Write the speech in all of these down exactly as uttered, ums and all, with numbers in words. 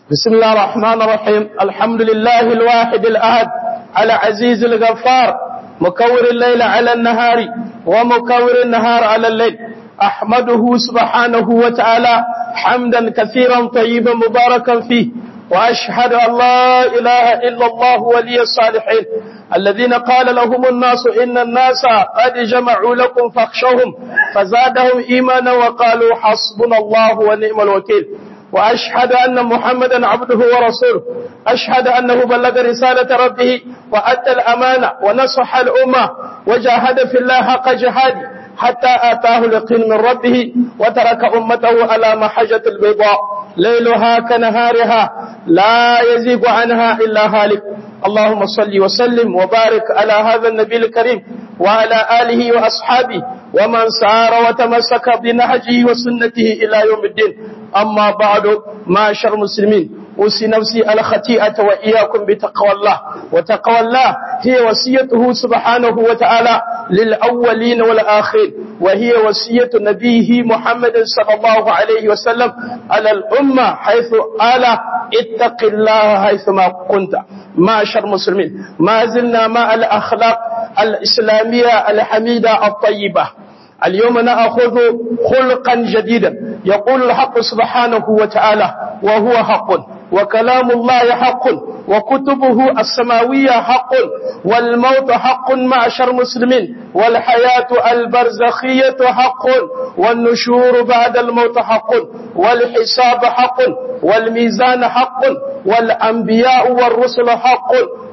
بسم الله الرحمن الرحيم. الحمد لله الواحد الأحد العزيز الغفار، مكور الليل على النهار ومكور النهار على الليل. أحمده سبحانه وتعالى حمدا كثيرا طيبا مباركا فيه، وأشهد أن لا إله إلا الله ولي الصالحين الذين قال لهم الناس إن الناس قد جمعوا لكم فاخشوهم فزادهم إيمانا وقالوا حسبنا الله ونعم الوكيل. وأشهد أن محمدا عبده ورسوله، أشهد أنه بلغ رسالة ربه وأدى الأمانة ونصح الأمة وجاهد في الله حق جهاده حتى آتاه اليقين من ربه، وترك أمته على محجة البيضاء ليلها كنهارها لا يزيغ عنها إلا هالك. اللهم صل وسلم وبارك على هذا النبي الكريم وعلى آله وأصحابه ومن سار وتمسك بنهجه وسنته إلى يوم الدين. أما بعد، معاشر المسلمين، أوصي نفسي الخطيئة وإياكم بتقوى الله. وتقوى الله هي وصيته سبحانه وتعالى للأولين والآخرين، وهي وصية نبيه محمد صلى الله عليه وسلم على الأمة، حيث قال اتق الله حيثما كنت. معاشر المسلمين، ما زلنا مع الأخلاق الإسلامية الحميدة الطيبة. اليوم نأخذ خلقا جديدا. يقول الحق سبحانه وتعالى وهو حق، وكلام الله حق، وكتبه السماوية حق، والموت حق معشر المسلمين، والحياة البرزخية حق، والنشور بعد الموت حق، والحساب حق، والميزان حق، والأنبياء والرسل حق،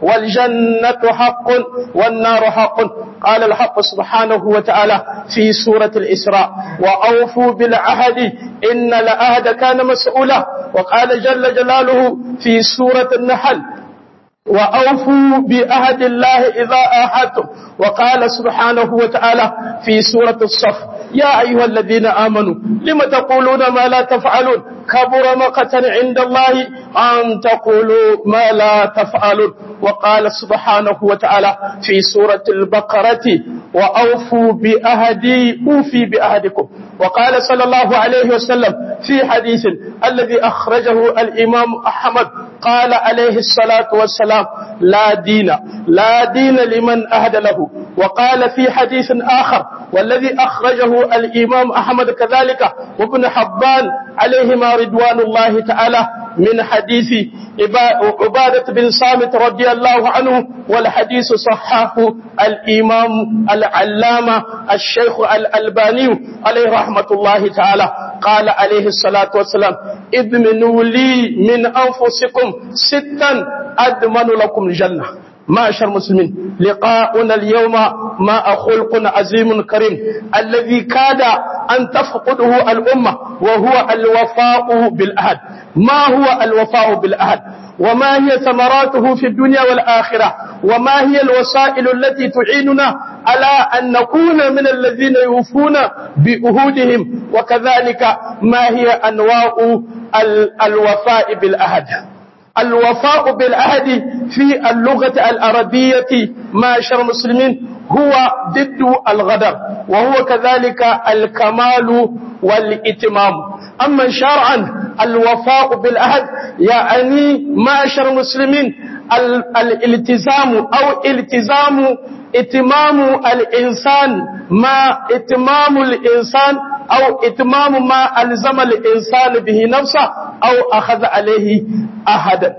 والجنة حق، والنار حق. قال الحق سبحانه وتعالى في سورة الإسراء وأوفوا بالعهد إن العهد كان مسؤولا. وقال جل جلاله في سورة النحل وأوفوا بعهد الله إذا عاهدتم. وقال سبحانه وتعالى في سورة الصف يا أيها الذين آمنوا لم تقولون ما لا تفعلون كبر مقتا عند الله أن تقولوا ما لا تفعلون. وقال سبحانه وتعالى في سورة البقرة وأوفوا بعهدي أوفي بعهدكم. وقال صلى الله عليه وسلم في حديث الذي أخرجه الإمام أحمد قال عليه الصلاة والسلام لا دين لا دين لمن أهد له. وقال في حديث آخر والذي أخرجه الإمام أحمد كذلك وابن حبان عليهما رضوان الله تعالى من حديث عبادة بن صامت رضي الله عنه، والحديث صححه الإمام العلامة الشيخ الألباني عليه رحمة الله تعالى. قال عليه الصلاة والسلام اضمنوا لي من أنفسكم ستا أضمن لكم الجنة. معاشر المسلمين، لقاؤنا اليوم مع خلق عظيم كريم الذي كاد أن تفقده الأمة، وهو الوفاء بالعهد. ما هو الوفاء بالعهد؟ وما هي ثمراته في الدنيا والآخرة؟ وما هي الوسائل التي تعيننا على أن نكون من الذين يوفون بعهودهم؟ وكذلك ما هي أنواع الوفاء بالعهد؟ الوفاء بالعهد في اللغة العربية معاشر المسلمين هو ضد الغدر، وهو كذلك الكمال والإتمام. أما شرعا الوفاء بالعهد يعني معاشر المسلمين الالتزام أو التزام اتمام الإنسان ما اتمام الإنسان أو اتمام ما ألزم الإنسان به نفسه أو أخذ عليه أحدا.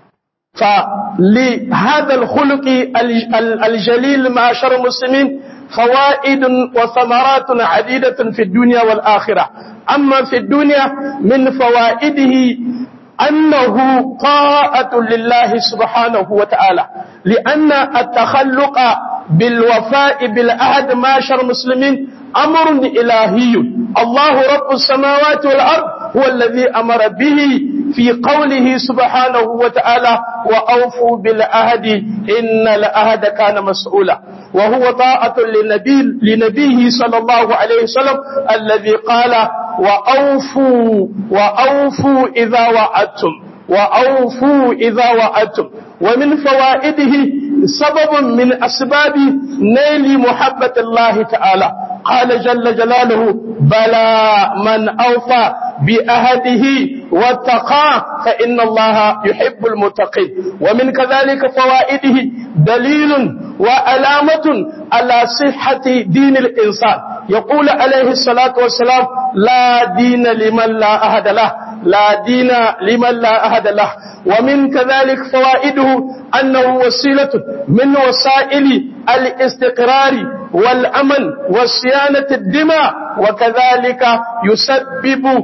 فلهذا الخلق الجليل معاشر المسلمين فوائد وثمرات عديدة في الدنيا والآخرة. أما في الدنيا من فوائده أنه طاعة لله سبحانه وتعالى، لأن التخلق بالوفاء بالعهد معاشر المسلمين أمر إلهي. الله رب السماوات والأرض هو الذي أمر به في قوله سبحانه وتعالى وأوفوا بالعهد إن العهد كان مسؤولا. وهو طاعة لنبي لنبيه صلى الله عليه وسلم الذي قال وأوفوا وأوفوا إذا وعدتم وأوفوا إذا وعدتم. ومن فوائده سبب من أسباب نيل محبة الله تعالى. قال جل جلاله بلى من أوفى بعهده واتقاه فإن الله يحب المتقين. ومن كذلك فوائده دليل وعلامة على صحة دين الإنسان. يقول عليه الصلاة والسلام: لا دين لمن لا أحد له، لا دين لمن لا أحد له. ومن كذلك فوائده أنه وسيلة من وسائل الاستقرار والأمن وصيانة الدماء، وكذلك يسبب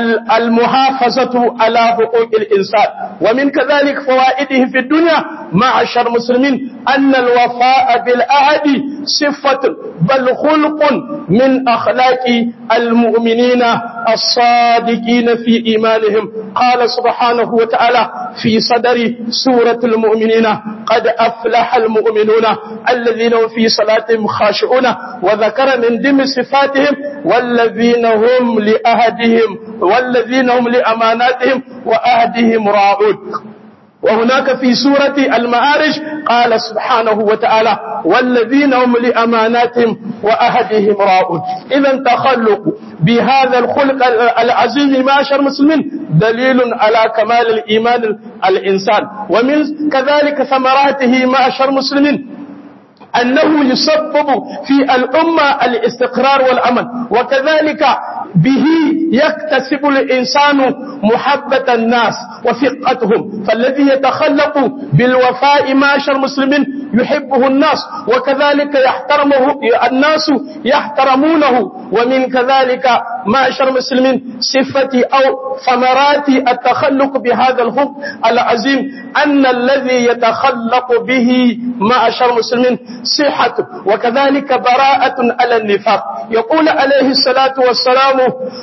المحافظة على حقوق الإنسان. ومن كذلك فوائده في الدنيا معشر المسلمين أن الوفاء بالعهد صفة بل خلق من أخلاق المؤمنين الصادقين في إيمانهم. قال سبحانه وتعالى في صدر سورة المؤمنين: قد أفلح المؤمنون الذين هم في صلاتهم خاشعون. وذكر من ضمن صفاتهم: والذين هم لأهدهم والذين هم لأماناتهم وأهدهم راعون. وهناك في سورة المعارج قال سبحانه وتعالى: والذين هم لأماناتهم وأهدهم راعون. إذا تخلق بهذا الخلق العظيم معاشر المسلمين دليل على كمال الإيمان الإنسان. ومن كذلك ثمراته معاشر المسلمين أنه يسبب في الأمة الاستقرار والأمن، وكذلك به يكتسب الإنسان محبة الناس وثقتهم. فالذي يتخلق بالوفاء معاشر المسلمين يحبه الناس، وكذلك يحترمه الناس يحترمونه. ومن كذلك معاشر المسلمين صفة أو ثمرات التخلق بهذا الحب العظيم أن الذي يتخلق به معاشر المسلمين صحة وكذلك براءة على النفاق. يقول عليه الصلاة والسلام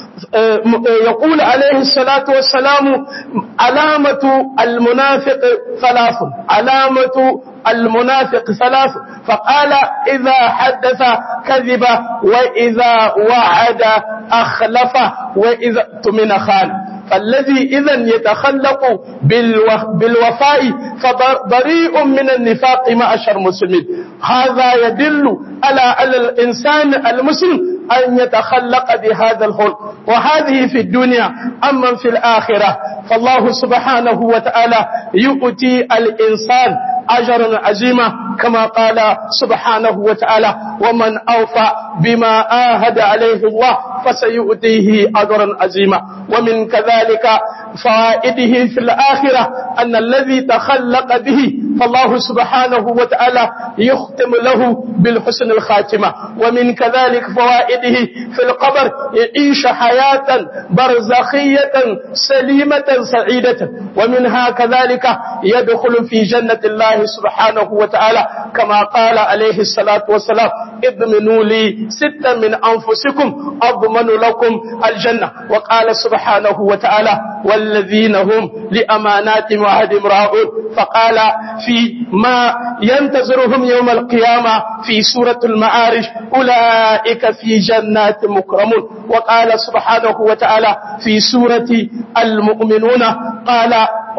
يقول عليه الصلاة والسلام: علامة المنافق ثلاث، علامة المنافق ثلاث. فقال: إذا حدث كذب، وإذا وعد أخلف، وإذا اؤتمن خان. فالذي إذن يتخلق بالوفاء فبريء من النفاق معشر المسلمين. هذا يدل على على الإنسان المسلم أن يتخلق بهذا الخلق، وهذه في الدنيا. أما في الآخرة فالله سبحانه وتعالى يؤتي الإنسان أجرا عظيما، كما قال سبحانه وتعالى: ومن أوفى بما آهد عليه الله فسيؤتيه أجرا عظيما. ومن كذلك فوائده في الآخرة أن الذي تخلق به فالله سبحانه وتعالى يختم له بالحسن الخاتمة. ومن كذلك فوائده في القبر يعيش حياة برزخية سليمة سعيدة. ومنها كذلك يدخل في جنة الله سبحانه وتعالى، كما قال عليه الصلاة والسلام: اضمنوا لي ستا من أنفسكم أضمن لكم الجنة. وقال سبحانه وتعالى: والذين هم لأماناتهم وعهدهم راعون. فقال في ما ينتظرهم يوم القيامة في سورة المعارج: أولئك في جنات مكرمون. وقال سبحانه وتعالى في سورة المؤمنون قال: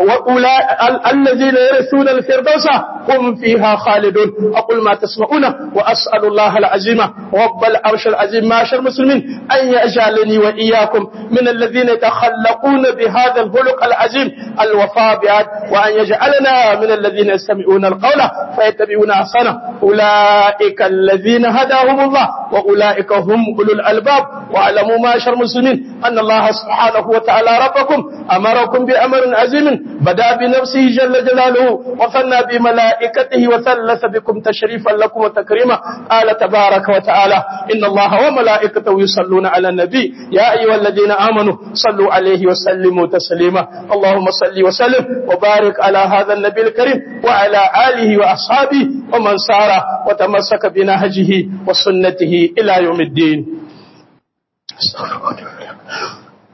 الذين يرثون الفردوس هم فيها خالدون. أقول ما تسمعون وأسأل الله العظيم رب العرش العظيم معاشر المسلمين أن يجعلني وإياكم من الذين يتخلقون بهذا الخلق العظيم الوفاء بعهد، وأن يجعلنا من الذين يستمعون القول فيتبعون أحسنه. أولئك الذين هداهم الله وأولئك هم أولو الألباب. واعلموا معاشر المسلمين أن الله سبحانه وتعالى ربكم أمركم بأمر عظيم بدأ بنفسه جل جلاله وثنى بملائكته وثلث بكم تشريفا لكم وتكريما. قال تبارك وتعالى: إن الله وملائكته يصلون على النبي يا أيها الذين آمنوا صلوا عليه وسلموا تسليما. اللهم صل وسلم وبارك على هذا النبي الكريم وعلى آله وأصحابه ومن سار وتمسك بنهجه وسنته إلى يوم الدين.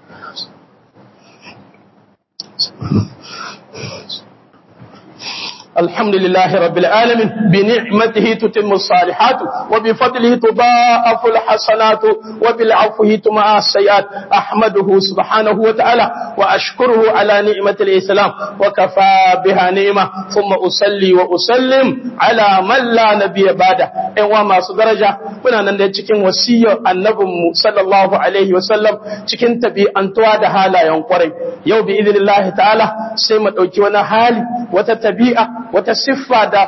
استغفر الله. الحمد لله رب العالمين بنعمته تتم الصالحات وبفضله تضاعف الحسنات وبالعفو تمع السيئات أحمده سبحانه وتعالى وأشكره على نعمة الإسلام وكفى بها نعمة ثم أصلي وأسلم على من لا نبي بعده إن وما درجة muna nan da cikin wasiyar annabinmu sallallahu alaihi wasallam cikin tabi'antuwa da halayen kwarai yau bi idinillahi ta'ala sai mu dauki wani hali wata tabi'a wata siffa da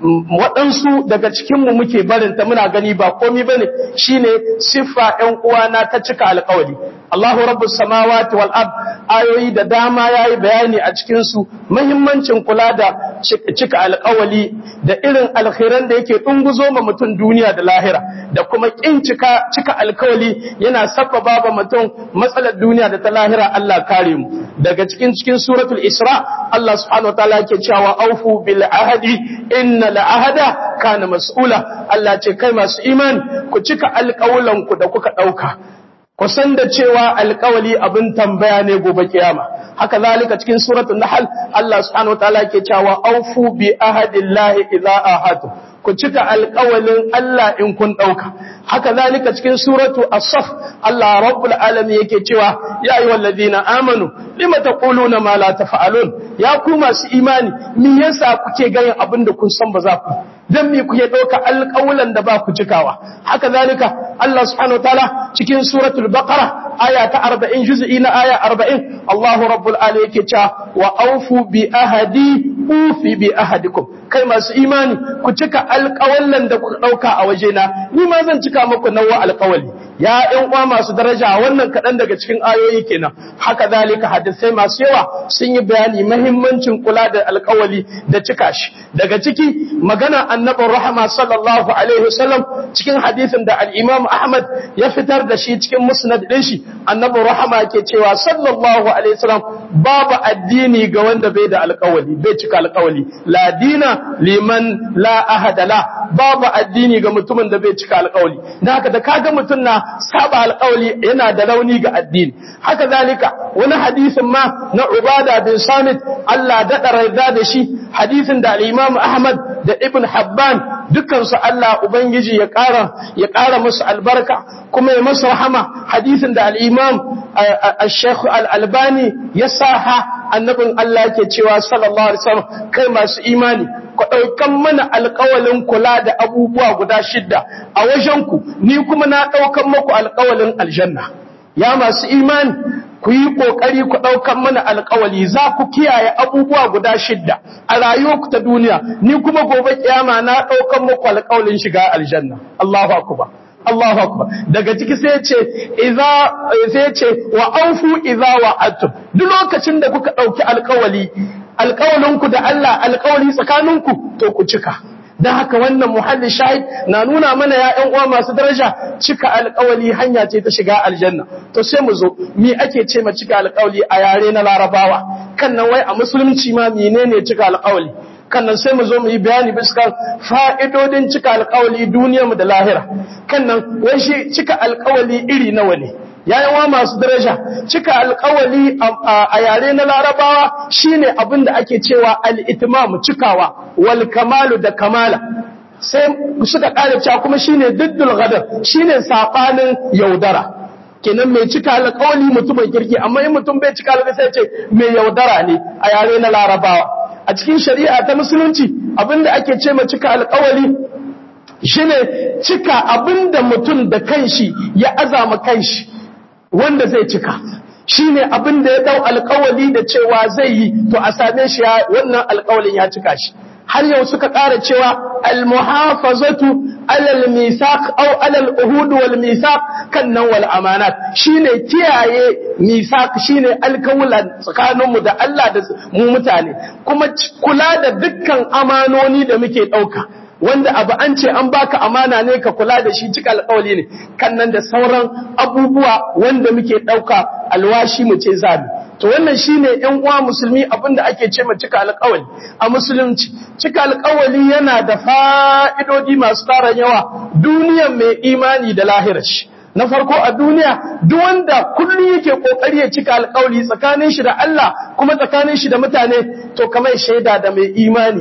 waɗansu daga cikinmu muke barinta muna gani ba komi bane shine siffa ɗan uwana ta cika alƙawari Allahu rabbus samawati wal ard ayoyi da dama yayi bayani a cikin su muhimmancin kula da cika alƙawari da irin alkhairan da yake dunguzo ma mutum duniya da lahira da kuma kin cika cika alƙawari yana sabbaba ba mutum matsalar duniya da ta lahira Allah kare mu daga cikin cikin suratul Isra Allah subhanahu wa ta'ala yake cewa aufu bil ahdi inna al ahda kana mas'ula Allah ce kai masu imani ku cika alƙawulan ku da kuka dauka ku san da cewa alƙawali abin tambaya ne gobe kiyama haka zalika cikin suratul nahl Allah subhanahu wa ta'ala yake cewa aufu bi ahdillahi idza ahadtu ku cika alƙawalin Allah in kun ɗauka. Haka zalika cikin suratu as-Saf Allah Rabbul Alamin yake cewa ya ayyuhal ladina amanu lima taquluna ma la taf'alun ya ku masu imani me yasa kuke ganin abin da kun san ba za ku dan me kuke ɗauka alƙawalan da ba ku cikawa. Haka zalika Allah subhanahu wataala cikin suratul Baqara aya ta arba'in juz'i na aya arba'in Allah Rabbul Alamin yake cewa wa aufu bi ahadi ufi bi ahadikum kai masu imani ku cika alƙawallan da kuka ɗauka a wajena ni ma zan cika muku nawa alƙawali ya ƴan uwa masu daraja wannan kaɗan daga cikin ayoyi kenan haka zalika hadisai masu yawa sun yi bayani muhimmancin kula da alƙawali da cika shi daga ciki magana annabin rahama sallallahu alaihi wasallam cikin hadisin da al-Imam Ahmad ya fitar da shi cikin musnad din shi annabin rahama yake cewa sallallahu alaihi wasallam babu addini ga wanda bai da alƙawali bai cika alƙawali la dina liman la ahada la babu addini ga mutumin da bai cika alƙawali dan haka da kaga mutun na saba alƙawali yana da rauni ga addini haka zalika wani hadisin ma na Ubada bin Samit Allah da darada da shi hadisin da al-Imam Ahmad da Ibn Habban dukkan su Allah ubangiji ya ƙara ya ƙara musu albarka kuma ya musu rahama hadisin da al-Imam al-Sheikh al-Albani ya saha annabin Allah yake cewa sallallahu alaihi wasallam kai masu imani ku daukan mana alƙawalin kula da abubuwa guda shidda a wajen ku ni kuma na daukan muku alƙawalin aljanna ya masu imani ku yi kokari ku daukan mana alƙawali za ku kiyaye abubuwa guda shidda a rayuwarku ta duniya ni kuma gobe kiyama na daukan muku alƙawalin shiga aljanna Allahu akbar Allahu akbar daga ciki sai ce idza sai ce wa aufu idza wa'adtum duk lokacin da kuka dauki alƙawali alƙawalinku da Allah alƙawali tsakaninku to ku cika dan haka wannan muhalli shahid na nuna mana ya ƴan uwa masu daraja cika alƙawali hanya ce ta shiga aljanna to sai mu zo me ake ce ma cika alƙawali a yare na Larabawa kan nan wai a musulunci ma menene cika alƙawali kan nan sai mu zo mu yi bayani bisa fa'idodin cika alƙawali duniyarmu da lahira kan nan wai shi cika alƙawali iri nawa ne yayin masu daraja cika alƙawali a yare na Larabawa shine abin da ake cewa al-itmam cikawa wal kamalu da kamala sai suka ƙara cewa kuma shine diddul ghadar shine sabanin yaudara kenan mai cika alƙawali mutumin kirki amma in mutum bai cika alƙawali sai ce mai yaudara ne a yare na Larabawa a cikin shari'a ta musulunci abinda ake ce ma cika alƙawali shine cika abinda mutum da kanshi ya azama kanshi wanda zai cika shine abinda ya dau alƙawali da cewa zai yi to a same shi wannan alƙawalin ya cika shi har yau suka ƙara cewa al-muhafazatu alal misaq aw alal uhud wal misaq kannan wal amanat shine kiyaye misaq shine alƙawlan tsakaninmu da Allah da mu mutane kuma kula da dukkan amanoni da muke dauka wanda abu an ce an baka amana ne ka kula da shi cika alƙawali ne kannan da sauran abubuwa wanda muke dauka alwashi mu ce zabi to wannan shine ƴan uwa musulmi abinda ake ce ma cika alƙawali a musulunci cika alƙawali yana da fa'idodi masu tarin yawa duniyar mai imani da lahirar shi na farko a duniya duk wanda kullum yake kokari ya cika alƙawari tsakanin shi da Allah kuma tsakanin shi da mutane to kamar shaida da mai imani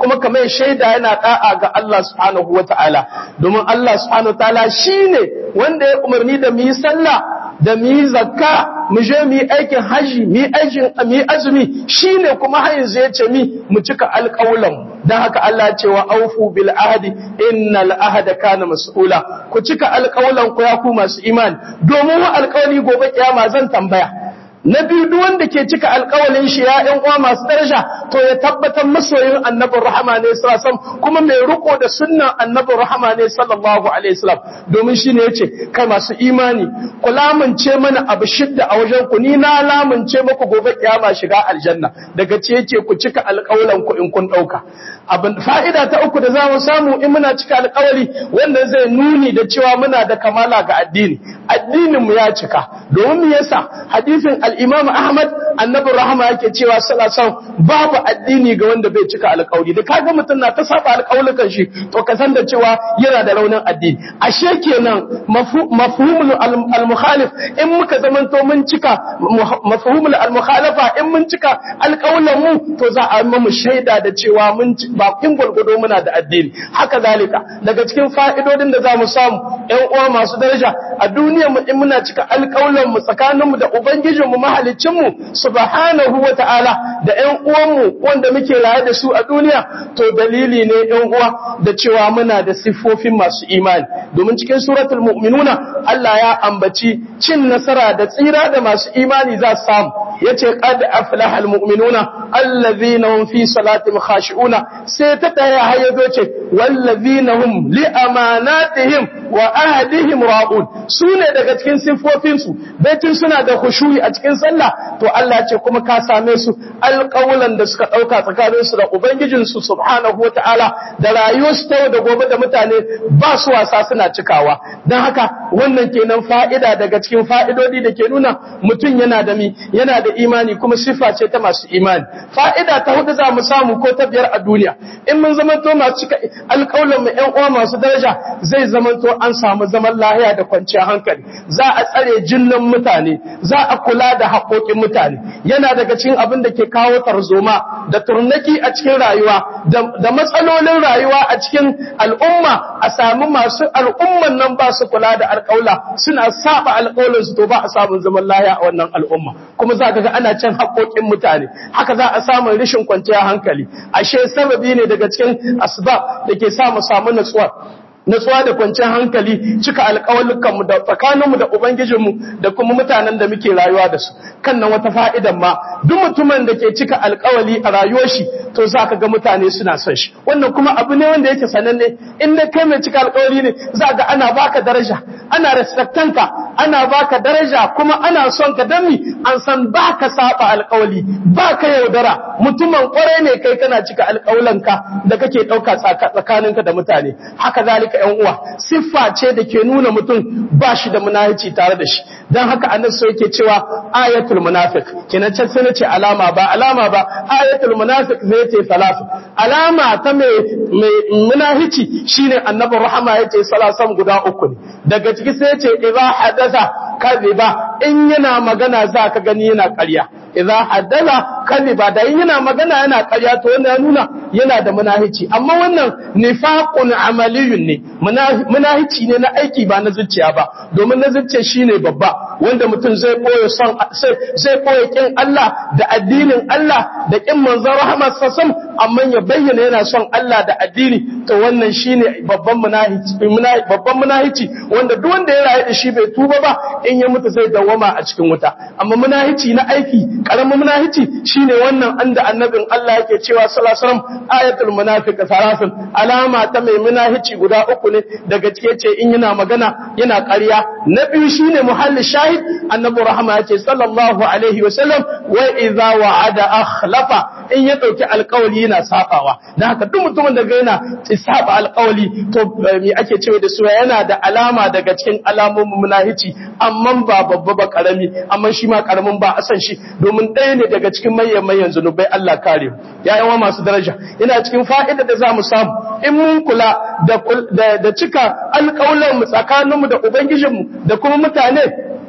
kuma kamar shaida yana da'a ga Allah subhanahu wata'ala domin Allah subhanahu wata'ala shine wanda ya umarni da mu yi sallah da mu yi zakka mu je mu yi aikin haji mu yi aikin mu yi azumi shine kuma har yanzu ya ce mi mu cika alƙawlan dan haka Allah ya ce wa aufu bil ahdi innal ahda kana mas'ula ku cika alƙawlan ku ya ku masu imani domin wa alƙawli gobe kiyama zan tambaya na biyu duk wanda ke cika alƙawalin shi ya ƴan uwa masu daraja to ya tabbatar masoyin annabi rahama ne sallallahu alaihi wasallam kuma mai riko da sunnan annabi rahama ne sallallahu alaihi wasallam domin shine yace kai masu imani ku lamunce mana abu shidda a wajen ku ni na lamunce muku gobe kiyama shiga aljanna daga ce yake ku cika alƙawalan ku in kun dauka abin fa'ida ta uku da zamu samu in muna cika alƙawari wannan zai nuni da cewa muna da kamala ga addini addinin mu ya cika domin me yasa hadisin al-Imam Ahmad annabi rahama yake cewa sallallahu alaihi wasallam babu addini ga wanda bai cika alƙawari da kaga mutum na ta saba alƙawlukan shi to ka san da cewa yana da raunin addini ashe kenan mafhumul al-mukhalif in muka zamanto mun cika mafhumul al-mukhalafa in mun cika alƙawlan mu to za a mu shaida da cewa mun ba kin gulgudo muna da addini haka zalika daga cikin fa'idodin da zamu samu ƴan uwa masu daraja a duniyar mu in muna cika alƙawlan mu tsakanin mu da ubangijin mu mahaliccin mu subhanahu wata'ala da ƴan uwan mu wanda muke raye da su a duniya to dalili ne ƴan uwa da cewa muna da siffofin masu imani domin cikin suratul mu'minuna Allah ya ambaci cin nasara da tsira da masu imani za su samu yace qad aflaha almu'minuna allazina hum fi salatihim khashi'una sai ta taya hayyazo ce wallazina hum li amanatihim wa ahdihim ra'un sune daga cikin siffofin su baitin suna da khushu'i a cikin sallah to Allah ya ce kuma ka same su alqawlan da suka dauka tsakanin su da ubangijin su subhanahu wataala da rayuwar su ta da gobe da mutane ba su wasa suna cikawa dan haka wannan kenan fa'ida daga cikin fa'idodi da ke nuna mutun yana da mi yana da imani kuma sifa ce ta masu imani fa'ida ta hudu za mu samu ko ta biyar a duniya in mun zamanto masu cika alƙawlan mu ƴan uwa masu daraja zai zamanto an samu zaman lahiya da kwanciyar hankali za a tsare jinnan mutane za a kula da haƙoƙin mutane yana daga cikin abin da ke kawo tarzoma da turnaki a cikin rayuwa da matsalolin rayuwa a cikin al'umma a samu masu al'umman nan ba su kula da alƙawla suna saba alƙawlan su to ba a samu zaman lahiya a wannan al'umma kuma za ka ga ana cin haƙoƙin mutane haka za a samu rashin kwanciyar hankali ashe sababi ne daga cikin asbab da ke samu samu natsuwa natsuwa da kwanciyar hankali cika alƙawalukanmu da tsakaninmu da ubangijinmu da kuma mutanen da muke rayuwa da su kan nan wata fa'idan ma duk mutumin da ke cika alƙawali a rayuwar shi to za ka ga mutane suna son shi wannan kuma abu ne wanda yake sananne in da kai mai cika alƙawali ne za ga ana baka daraja ana respectanka ana baka daraja kuma ana son ka dami an san baka saba alƙawali baka yaudara mutumin kwarai ne kai kana cika alƙawalanka da kake ɗauka tsakaninka da mutane haka zalika ƴan uwa siffa ce da ke nuna mutum ba shi da munafici tare da shi dan haka annabi sai yake cewa ayatul munafiq kenan can sai nace alama ba alama ba ayatul munafiq zai ce salatu alama ta mai mai munafici shine annabi rahama yace salasan guda uku ne daga ciki sai yace idza hadatha kadhiba in yana magana za ka gani yana ƙarya idza hadatha kadhiba da in yana magana yana ƙarya to wannan ya nuna yana da munafici amma wannan nifaqun amaliyun ne munafici ne na aiki ba na zuciya ba domin na zuciya shine babba wanda mutum zai koyo son zai koyo kin Allah da addinin Allah da kin manzon rahmat sasam amma ya bayyana yana son Allah da addini to wannan shine babban munafici babban munafici wanda duk wanda ya rayu da shi bai tuba ba in ya mutu zai dawama a cikin wuta amma munafici na aiki karamin munafici shine wannan anda annabin Allah yake cewa sallallahu alaihi wasallam ayatul munafiq salasun alama ta mai munafici guda uku ne daga cike ce in yana magana yana ƙarya na biyu shine muhalli shahid annabi rahama yace sallallahu alaihi wasallam wa idza wa'ada akhlafa in ya dauki alƙawari yana sabawa dan haka duk mutumin da ga yana saba alƙawari to me ake cewa da su yana da alama daga cikin alamomin munafici amma ba babba ba karami amma shi ma karamin ba a san shi domin ɗaya ne daga cikin manyan manyan zunubai Allah kare mu ya yawa masu daraja ina cikin fa'ida da zamu samu in mun kula da da cika alƙawalan mu tsakaninmu da ubangijinmu da kuma mutane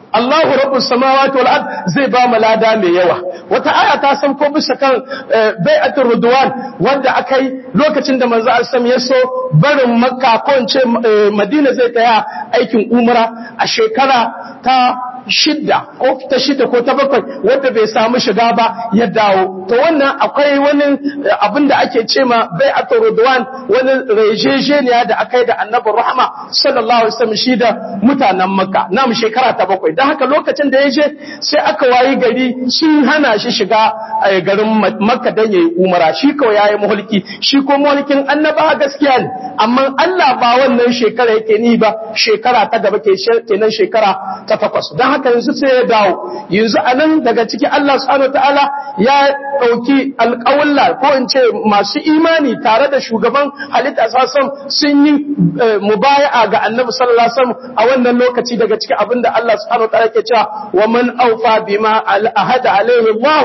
Allahu rabbus samawati wal ard zai ba mu lada mai yawa. Wata aya ta san ko bisa kan bai'atul ridwan wanda akai lokacin da manzo al-sam ya so barin Makka ko in ce Madina zai taya aikin umra a shekara ta shidda ko ta shidda ko ta bakwai wanda bai samu shiga ba ya dawo. To wannan akwai wani abin da ake ce ma bai'atul ridwan, wani rejejeniya da akai da Annabi Rahma sallallahu alaihi wasallam shi da mutanen Makka namu shekara ta bakwai. Dan haka lokacin da ya je sai aka wayi gari sun hana shi shiga garin Makka dan yayi umara, shi kawai yayi mulki, shi ko mulkin annaba gaskiya ne, amma Allah ba wannan shekara yake ni ba, shekara ta gaba ke kenan shekara ta takwas. Dan haka yanzu sai ya dawo. Yanzu anan daga ciki Allah subhanahu wataala ya dauki alƙawalla ko in ce masu imani tare da shugaban halitta sallallahu sun yi mubaya'a ga Annabi sallallahu alaihi wasallam a wannan lokaci. Daga cikin abinda Allah subhanahu wataala yake cewa wa man awfa bima ahada alaihi Allah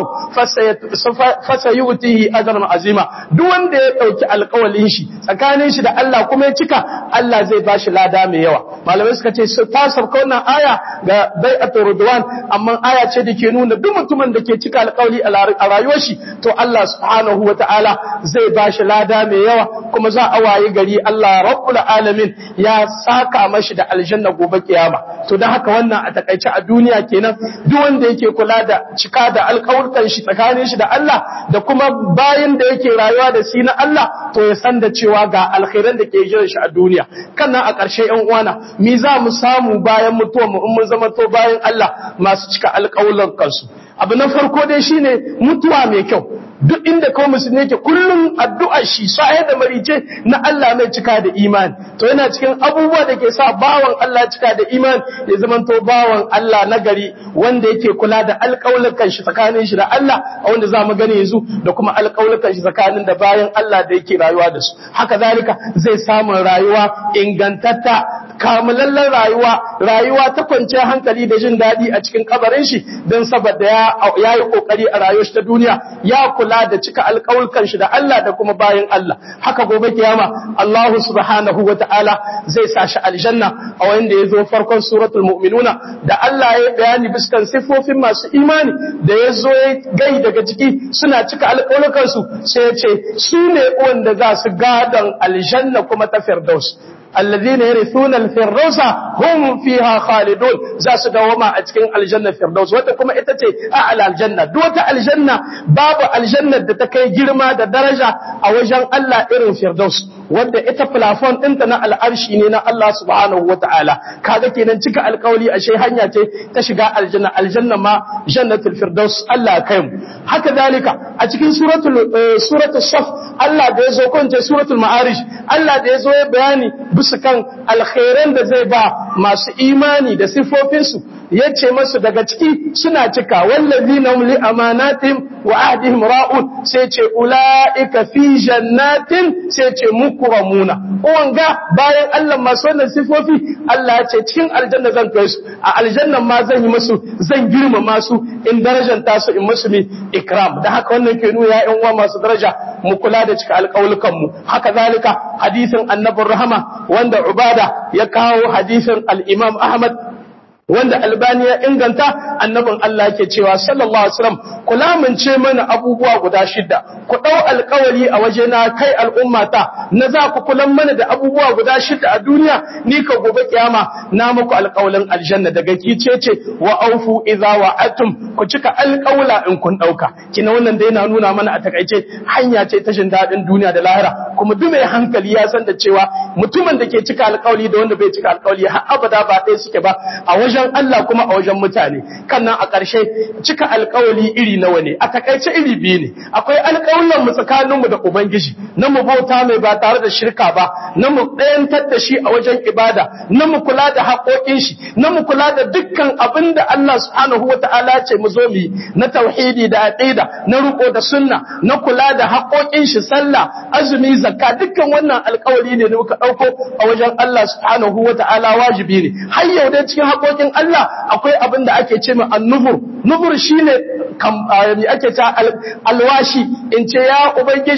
fasayutihi ajran azima. Duk wanda ya dauki alƙawalin shi tsakanin shi da Allah kuma ya cika, Allah zai bashi lada mai yawa. Malamai suka ce ta sauka wannan aya ga bai'atul ridwan, amma aya ce da ke nuna duk mutumin da ke cika alƙawari a rayuwar shi to Allah subhanahu wataala zai bashi lada mai yawa, kuma za a wayi gari Allah rabbul alamin ya saka mashi da aljanna gobe kiyama. To dan haka wannan a takaice a duniya kenan duk wanda yake kula da cika da alƙawurkan shi tsakanin shi da Allah da kuma bayan da yake rayuwa da shi na Allah, to ya san da cewa ga alkhairan da ke jiran shi a duniya. Kannan a ƙarshe ƴan uwana, me za mu samu bayan mutuwar mu in mun zama to bayan Allah masu cika alƙawuran kansu? Abu na farko dai shine mutuwa mai kyau. Duk inda kawai musulmi yake kullum addu'ar shi sa'a da marice na Allah mai cika da imani. To yana cikin abubuwa da ke sa bawan Allah cika da imani ya zama to bawan Allah nagari wanda yake kula da alƙawlukan shi tsakanin shi da Allah, a wanda za mu gani yanzu, da kuma alƙawlukan shi tsakanin da bayan Allah da yake rayuwa da su. Haka zalika zai samu rayuwa ingantatta, kamalallen rayuwa, rayuwa ta kwanciyar hankali da jin daɗi a cikin kabarin shi, don saboda ya yi ƙoƙari a rayuwar shi ta duniya, ya kula da cika alƙawulkan shi da Allah da kuma bayan Allah. Haka gobe kiyama Allah subhanahu wata'ala zai sa shi aljanna, a wanda ya zo farkon suratul mu'minuna da Allah ya bayani biskan siffofin masu imani da ya zo ya gai daga ciki suna cika alƙawulkan su, sai ya ce su ne wanda za su gadan aljanna kuma ta firdaus. الذين يرثون الفردوس هم فيها خالدون. za su dawoma a cikin aljanna firdaus, wanda kuma ita ce a'la aljanna. duk wata aljanna babu aljannar da ta kai girma da daraja a wajen Allah irin firdaus, wanda ita plafon ɗinta na al'arshi ne na Allah subhanahu wata'ala. kaga kenan cika alƙawli ashe hanya ce ta shiga aljanna. aljanna ma jannatul firdaus, Allah kai mu. haka dalika a cikin suratul suratul saf Allah da yazo ko ce suratul ma'arij, Allah da yazo ya bayani bisa kan alkhairan da zai ba masu imani da sifofinsu, ya ce masu daga ciki suna cika wallazina hum li amanatihim wa ahdihim ra'un, sai ce ulaika fi jannatin, sai ce mukramuna. wanga bayan Allah masu wannan sifofi, Allah ya ce cikin aljanna zan kai su, a aljannan ma zan yi musu, zan girmama su in darajanta su in musu mi ikram. da haka wannan ke nuna ya uwa masu daraja mu kula da cika alƙaulukan mu. haka zalika hadisin annabin rahama wanda Ubada ya kawo, hadisin al-Imam Ahmad wanda Albani ya inganta, annabin Allah ke cewa sallallahu alaihi wasallam, ku lamunce mana abubuwa guda shida, ku dau alƙawari a waje na kai al'ummata na za ku kulan mana da abubuwa guda shida a duniya, ni ka gobe kiyama na muku alƙawalin aljanna. daga kice ce wa aufu idza wa'atum, ku cika alƙawla in kun dauka. kina wannan dai na nuna mana a takaice hanya ce ta jin dadin duniya da lahira, kuma duk mai hankali ya san da cewa mutumin da ke cika alƙawli da wanda bai cika alƙawli har abada ba ɗaya suke ba a waje wajen Allah kuma a wajen mutane. Kannan a ƙarshe cika alƙawali iri nawa ne? A takaice iri biyu ne. Akwai alƙawulan mu tsakanin mu da Ubangiji, na mu bauta mai ba tare da shirka ba, na mu ɗayantar da shi a wajen ibada, na mu kula da haƙoƙin shi, na mu kula da dukkan abin da Allah subhanahu wata'ala ce mu zo mu yi, na tauhidi da aqida, na riƙo da sunna, na kula da haƙoƙin shi, sallah, azumi, zakka, dukkan wannan alƙawari ne da muka ɗauko a wajen Allah subhanahu wata'ala, wajibi ne. Har yau dai cikin haƙoƙin Allah akwai abin da ake ce mai annubur. Nubur shine me ake ta alwashi, in ce ya Ubangiji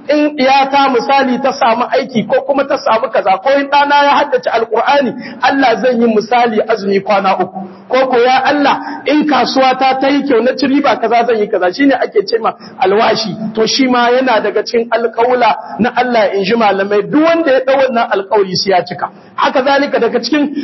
in iyata misali ta samu aiki ko kuma ta samu kaza ko in ɗana ya haddace alkur'ani Allah zan yi misali azumi kwana uku ko ko ya Allah in kasuwa ta ta yi kyau na ci riba kaza zan yi kaza shine ake ce ma alwashi to shi ma yana daga cikin alƙawla na Allah in ji malamai duk wanda ya dau wannan alƙawli sai ya cika haka zalika daga cikin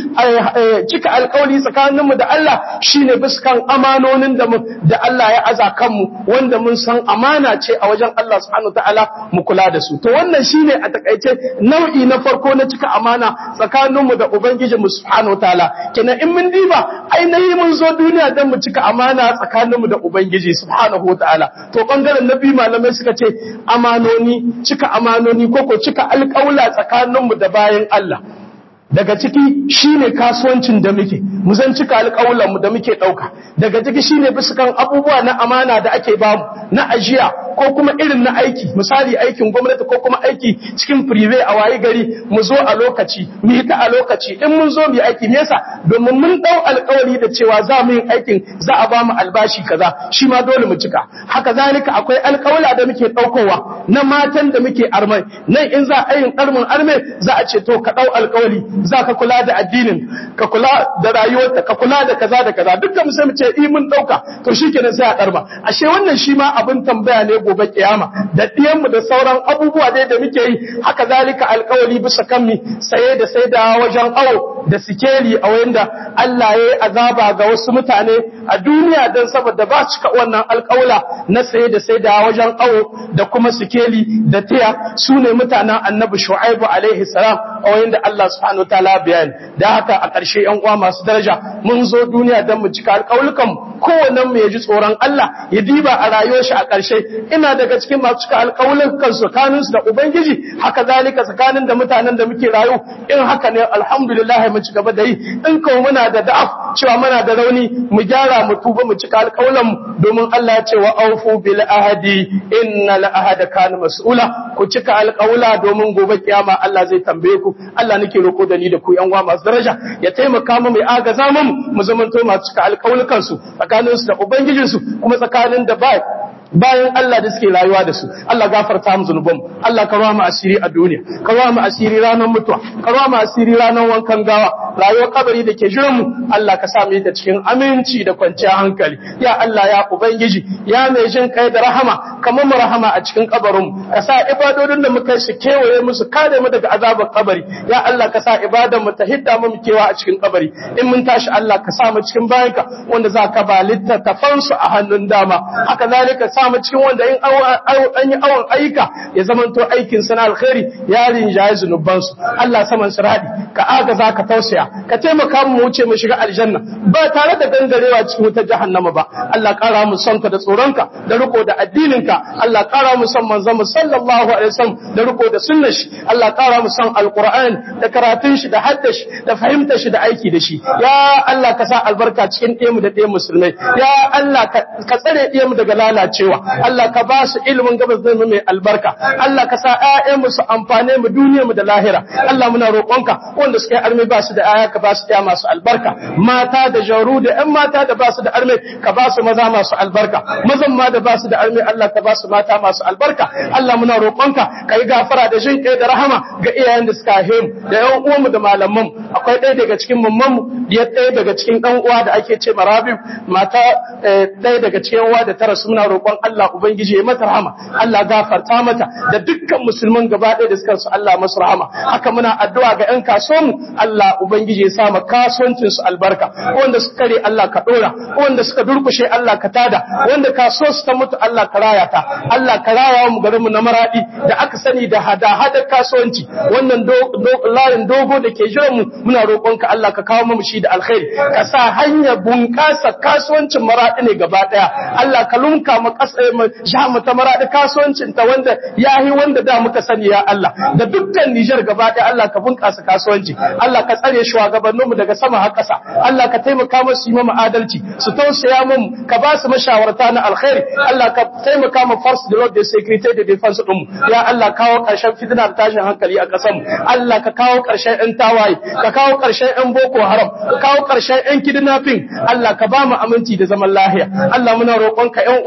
cika alƙawli tsakaninmu da Allah shine biskan amanonin da da Allah ya aza kanmu wanda mun san amana ce a wajen Allah subhanahu ta'ala mu kula da su to wannan shine a takaice nau'i na farko na cika amana tsakaninmu da ubangijinmu subhanahu ta'ala kenan in mun diba ainihi mun zo duniya don mu cika amana tsakaninmu da ubangiji subhanahu ta'ala to bangaren nabi malamai suka ce amanoni cika amanoni ko ko cika alƙawla tsakaninmu da bayan Allah daga ciki shine kasuwancin da muke mu zan cika alƙawlan mu da muke dauka daga ciki shine bisukan abubuwa na amana da ake bamu na ajiya ko kuma irin na aiki misali aikin gwamnati ko kuma aiki cikin prive a wayi gari mu zo a lokaci mu yi ta a lokaci in mun zo mu yi aiki me yasa domin mun dau alƙawari da cewa za mu yi aikin za a ba mu albashi kaza shi ma dole mu cika haka zalika akwai alƙawla da muke daukowa na matan da muke armai nan in za a yin armin arme za a ce to ka dau alƙawari za ka kula da addinin ka kula da rayuwarta ka kula da kaza da kaza dukkan mu sai mu ce i mun dauka to shikenan sai a karba ashe wannan shi ma abin tambaya ne gobe kiyama da diyan mu da sauran abubuwa dai da muke yi haka zalika alƙawari bisa kan mi saye da saida wajen awo da sikeli a wanda Allah ya yi azaba ga wasu mutane a duniya dan saboda ba su cika wannan alƙawla na saye da saida wajen awo da kuma sikeli da tiya sune mutanen Annabi Shu'aibu alaihi salam a wanda Allah subhanahu ta'ala bayani da haka a ƙarshe ƴan uwa masu daraja mun zo duniya don mu cika alƙaulukan kowannen mu ya ji tsoron Allah ya diba a rayuwar shi a ƙarshe ina daga cikin masu cika alƙaulukan tsakanin su da ubangiji haka zalika tsakanin da mutanen da muke rayu in haka ne alhamdulillah mu ci gaba da yi in kuma muna da da'af cewa muna da rauni mu gyara mu tuba mu cika alƙawlan mu domin Allah ya ce wa aufu bil ahdi innal ahda kana mas'ula ku cika alƙawla domin gobe kiyama Allah zai tambaye ku Allah nake roƙo da ni da ku yan uwa masu daraja ya taimaka mu mai agaza mu mu zamanto masu cika alƙawlukan su tsakanin su da ubangijin su kuma tsakanin da ba bayan Allah da suke rayuwa da su Allah gafarta mu zunubanmu Allah ka rawa mu asiri a duniya ka rawa mu asiri ranar mutuwa ka rawa mu asiri ranar wankan gawa rayuwar kabari da ke jiran mu Allah ka sa mu ta cikin aminci da kwanciyar hankali ya Allah ya ubangiji ya mai jin kai da rahama kamar mu rahama a cikin kabarin mu ka sa ibadodin da muka shi kewaye musu kare mu daga azabar kabari ya Allah ka sa ibadan mu ta hidda mu kewa a cikin kabari in mun tashi Allah ka sa mu cikin bayanka wanda za ka ba littattafan su a hannun dama haka zalika samu cikin wanda in an yi awon aika ya zamanto aikin sana alkhairi ya rinjaye zunubansu Allah saman siradi ka agaza ka tausaya ka taimaka mu wuce mu shiga aljanna ba tare da gangarewa cikin wutar jahannama ba Allah kara mu son ka da tsoronka da riko da addininka Allah kara mu son manzon mu sallallahu alaihi wasallam da riko da sunnar shi Allah kara mu son alquran da karatun shi da haddashi da fahimtar shi da aiki da shi ya Allah ka sa albarka cikin ɗemu da ɗemu musulmai ya Allah ka tsare ɗemu daga lalacewa Allah ka ba su ilimin gabas da mai albarka Allah ka sa ƴaƴanmu su amfane mu duniyar mu da lahira Allah muna roƙonka wanda suka yi arme ba su da aya ka ba su ƴa masu albarka mata da jaru da ƴan mata da ba su da arme ka ba su maza masu albarka mazan ma da ba su da arme Allah ka ba su mata masu albarka Allah muna roƙonka ka yi gafara da jin kai da rahama ga iyayen da suka haife mu da ƴan uwanmu da malaman mu akwai ɗaya daga cikin mamman mu da ɗaya daga cikin ɗan uwa da ake ce marabi mata ɗaya daga cikin uwa da ta rasu muna roƙon Allah Ubangiji ya mata rahama Allah gafarta mata da dukkan musulman gaba ɗaya da suka su Allah masu rahama haka muna addu'a ga ƴan kasuwanmu Allah Ubangiji ya sa ma kasuwancin su albarka wanda suka kare Allah ka dora wanda suka durkushe Allah ka tada wanda kasuwar su ta mutu Allah ka raya ta Allah ka raya mu garin mu na Maradi da aka sani da hada hada kasuwanci wannan layin dogo da ke jiran mu muna roƙonka Allah ka kawo mu shi da alkhairi ka sa hanyar bunƙasa kasuwancin Maradi ne gaba ɗaya Allah ka lunka mu ja mu ta Maradi kasuwancin ta wanda yahi wanda da muka sani ya Allah da dukkan Niger gaba ɗaya Allah ka bunƙasa kasuwanci Allah ka tsare shugabanninmu daga sama har ƙasa Allah ka taimaka musu yi mu adalci su tausaya mu ka ba su mashawarta na alkhairi Allah ka taimaka mu force de l'ordre de sécurité de défense din mu ya Allah kawo ƙarshen fitina da tashin hankali a ƙasar mu Allah ka kawo ƙarshen ɗan tawaye ka kawo ƙarshen ɗan boko haram ka kawo ƙarshen ɗan kidnapping Allah ka ba mu aminci da zaman lafiya Allah muna roƙonka ƴan uwa suna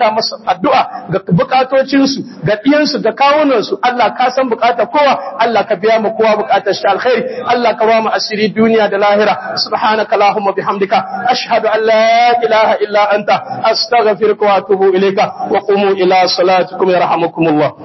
saka masa addu'a ga bukatocinsu ga diyansu ga kawunansu Allah ka san bukatar kowa Allah ka biya mu kowa bukatar shi alkhairi Allah ka ba mu asiri duniya da lahira subhanaka allahumma bihamdika ashhadu an la ilaha illa anta astaghfiruka wa atubu ilayka wa qumu ila salatikum yarhamukumullah